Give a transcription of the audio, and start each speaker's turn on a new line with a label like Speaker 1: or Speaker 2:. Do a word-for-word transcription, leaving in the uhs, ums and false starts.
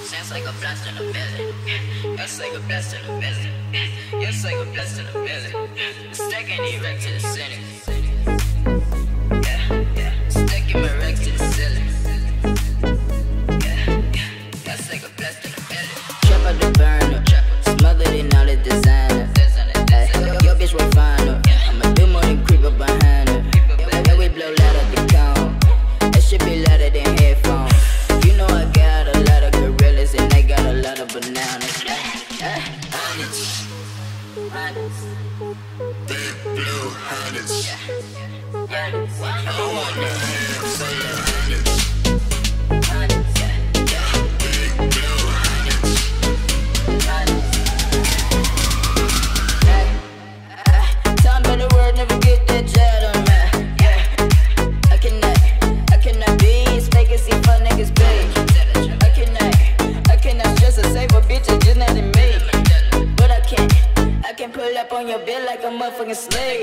Speaker 1: Sounds like a blast in the belly. That's like a blast in the belly. Yes, like a blast in the belly. Stacking it right to the center. Yeah, yeah. Stacking my racks to the ceiling. Yeah, yeah. That's like a blast in the belly. Trap out the burner, smothered in all the designer. Ay, your bitch will find her. I'ma do more than creep up behind her. Yeah, we blow loud at the cone. That should be louder than headphones. You know I got a lot of gorillas and they got a lot of bananas. Hundreds, hundreds, big blue hundreds. I want the hands, say the hundreds. Hundreds, yeah, yeah. Big blue hundreds. Hundreds. Hey, time by the word, never get that jet on me. Yeah, I cannot, I cannot be as fake as these fuck niggas be. I cannot, I cannot stress or save a bitch, it's just not in me. But I can't, I can pull up on your bill like a motherfucking slave.